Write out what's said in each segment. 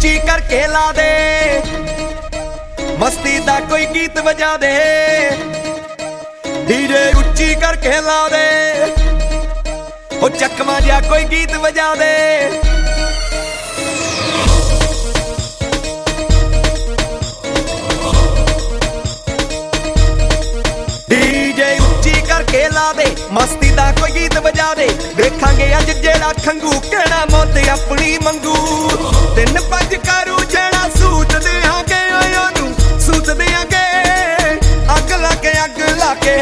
ਉੱਚੀ ਕਰਕੇ ਲਾ ਦੇ, ਮਸਤੀ ਦਾ ਕੋਈ ਗੀਤ ਵਜਾ ਦੇ। ਡੀਜੇ ਉੱਚੀ ਕਰਕੇ ਲਾ ਦੇ, ਉਹ ਚੱਕਵਾਂ ਜਿਹਾ ਕੋਈ ਗੀਤ ਵਜਾ ਦੇ। ਡੀਜੇ ਉੱਚੀ ਕਰਕੇ ਲਾ ਦੇ, ਮਸਤੀ ਦਾ ਕੋਈ ਗੀਤ ਵਜਾ ਦੇ। ਦੇਖਾਂਗੇ ਅੱਜ ਜਿਹੜਾ ਖੰਗੂ ਕਿਹੜਾ ਮੌਤ ਆਪਣੀ ਮੰਗੂ। 3-5 ਕਰੂ ਜਿਹੜਾ ਸੂਤ ਦੇਾਂਗੇ, ਓਏ ਉਹਨੂੰ ਸੂਤ ਦੇਾਂਗੇ। ਅੱਗ ਲਾ ਕੇ ਅੱਗ ਲਾ ਕੇ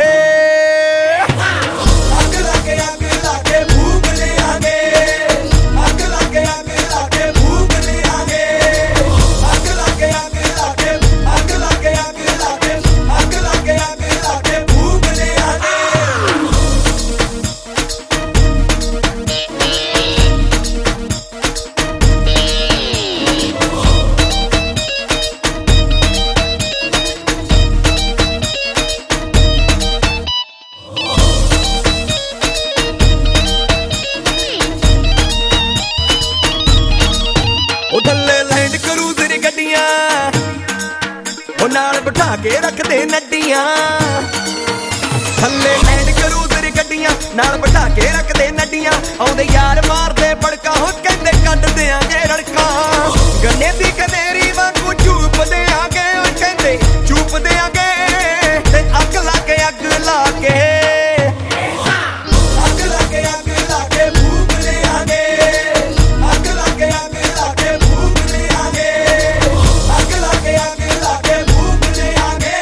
ਅੱਗ ਲਾ ਕੇ ਅੱਗ ਲਾ ਕੇ ਭੂਕ ਦੇਾਂਗੇ। ਅੱਗ ਲਾ ਕੇ ਅੱਗ ਲਾ ਕੇ ਭੂਕ ਦੇਾਂਗੇ। ਅੱਗ ਲਾ ਕੇ ਅੱਗ ਲਾ ਕੇ ਅੱਗ ਲਾ ਕੇ ਅੱਗ ਲਾ ਕੇ ਅੱਗ ਲਾ ਕੇ ਅੱਗ ਲਾ ਕੇ ਭੂਕ ਦੇਾਂਗੇ। ਉਹ ਥੱਲੇ ਲੈਂਡ ਕਰੂਜ਼ਰ ਗੱਡੀਆਂ, ਉਹ ਨਾਲ ਬਿਠਾ ਕੇ ਰੱਖਦੇ ਨੱਡੀਆਂ। ਥੱਲੇ ਲੈਂਡ ਕਰੂਜ਼ਰ ਗੱਡੀਆਂ, ਨਾਲ ਬਿਠਾ ਕੇ ਰੱਖਦੇ ਨੱਡੀਆਂ। ਆਉਂਦੇ ਯਾਰ ਮਾਰਦੇ ਬੜਕਾ, ਹੋ ਕਹਿੰਦੇ ਕੱਢ ਦਿਆਂਗੇ ਰੜਕਾਂ। ਗੰਨੇ ਦੀ ਕਨੇਰੀ ਵਾਂਗੂ ਚੂਪ ਦਿਆਂਗੇ, ਉਹ ਕਹਿੰਦੇ ਚੂਪ ਦਿਆਂਗੇ। ਤੇ ਅੱਗ ਲਾ ਕੇ ਅੱਗ ਲਾ ਕੇ ਅੱਗ ਲਾ ਕੇ ਅੱਗ ਲਾ ਕੇ ਭੂਕ ਦਿਆਂਗੇ। ਅੱਗ ਲਾ ਕੇ ਅੱਗ ਲਾ ਕੇ ਭੂਕ ਦਿਆਂਗੇ। ਅੱਗ ਲਾ ਕੇ ਅੱਗ ਲਾ ਕੇ ਭੂਕ ਦਿਆਂਗੇ।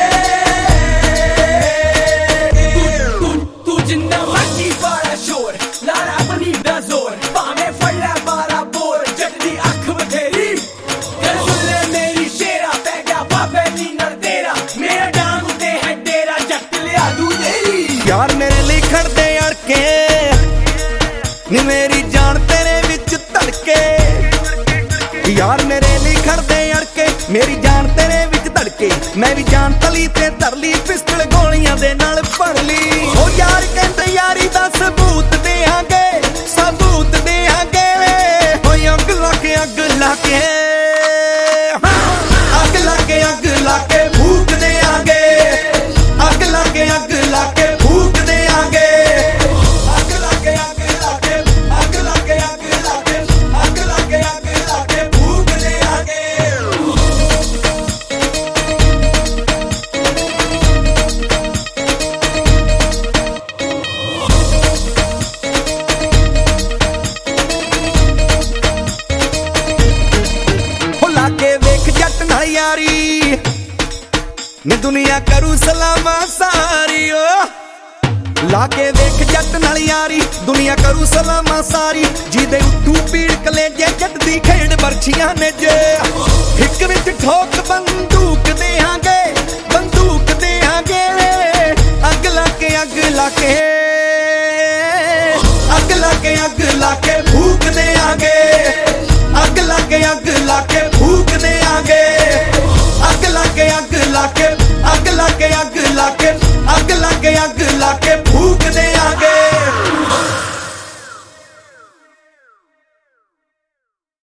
ਤੂੰ ਜਿੰਨਾ ਮਰਜੀ ਬਾਰਾ ਸ਼ੋਰ, ਲਾਰਾ ਬਣੀ ਦਾ ਜ਼ੋਰ। ਭਾਵੇਂ ਫੜ ਲੈ 12 ਬੋਰ, ਜੱਟ ਦੀ ਅੱਖ ਬਥੇਰੀ। ਗੱਲ ਸੁਣ ਲੈ ਮੇਰੀ ਸ਼ੇਰਾ, ਪੈ ਗਿਆ ਬਾਬੇ ਦੀ ਨਰਦੇਰਾ। ਮੇਰਾ ਡਾਂਗ ਉੱਤੇ ਹੈ ਡੇਰਾ, ਜੱਟ ਲਿਆ ਦੂ ਤੇਰੀ। ਯਾਰ ਮੇਰੇ ਲਈ ਖੜਦੇ ਅੜਕੇ, ਨੀ ਮੇਰੀ ਜਾਨ ਤੇਰੇ ਵਿੱਚ ਧੜਕੇ। ਯਾਰ ਮੇਰੇ ਲਈ ਖੜਦੇ ਅੜਕੇ, ਮੇਰੀ ਜਾਨ ਤੇਰੇ ਵਿੱਚ ਧੜਕੇ। ਮੈਂ ਵੀ ਜਾਨ ਤਲੀ ਤੇ ਧਰ ਲਈ, ਪਿਸਤਲ ਗੋਲੀਆਂ ਦੇ ਨਾਲ ਭਰ ਲਈ। ਉਹ ਯਾਰ ਕਹਿੰਦੇ ਯਾਰੀ ਦਾ ਸਬੂਤ ਦੇਾਂਗੇ, ਸਬੂਤ ਦੇਾਂਗੇ। ਓਏ ਅੱਗ ਲਾ ਕੇ ਅੱਗ ਲਾ ਕੇ ਅੱਗ ਲਾ ਕੇ ਅੱਗ ਲਾ ਕੇ ਭੂਕ ਦੇਾਂਗੇ। ਅੱਗ ਲਾ ਕੇ ਅੱਗ ਲਾ ਕੇ ਭੂਕ ਦੇਾਂਗੇ। ਅੱਗ ਲਾ ਕੇ ਅੱਗ ਲਾ ਕੇ ਅੱਗ ਲਾ ਕੇ ਅੱਗ ਲਾ ਕੇ ਅੱਗ ਲਾ ਕੇ ਅੱਗ ਲਾ ਕੇ ਭੂਕ ਦੇਾਂਗੇ। ਹੋ ਲਾ ਕੇ ਵੇਖ ਜੱਟ ਨਾਲ ਯਾਰੀ, ਨੀ ਦੁਨੀਆ ਕਰੂ ਸਲਾਮਾਂ ਸਾਰੀ। ਓ ਲਾ ਕੇ ਵੇਖ ਜੱਟ ਨਾਲ ਯਾਰੀ, ਦੁਨੀਆ ਕਰੂ ਸਲਾਮਾਂ ਸਾਰੀ। ਜਿਹਦੇ ਉੱਤੋਂ ਪੀੜ ਕਲੇਜੇ, ਜੱਟ ਦੀ ਖੇਡ ਬਰਛੀਆਂ ਨੇ ਜੇ। ਹਿੱਕ ਵਿੱਚ ਠੋਕ ਬੰਦੂਕ ਦੇਾਂਗੇ, ਬੰਦੂਕ ਦੇਾਂਗੇ। ਅੱਗ ਲਾ ਕੇ ਅੱਗ ਲਾ ਕੇ ਅੱਗ ਲਾ ਕੇ ਅੱਗ ਲਾ ਕੇ ਭੂਕ ਦੇਾਂਗੇ। ਅੱਗ ਲਾ ਕੇ ਅੱਗ ਲਾ ਕੇ ਭੂਕ ਦੇਾਂਗੇ। ਅੱਗ ਲਾ ਕੇ ਅੱਗ ਲਾ ਕੇ ਅੱਗ ਲਾ ਕੇ ਅੱਗ ਲਾ ਕੇ ਅੱਗ ਲਾ ਕੇ ਅੱਗ ਲਾ ਕੇ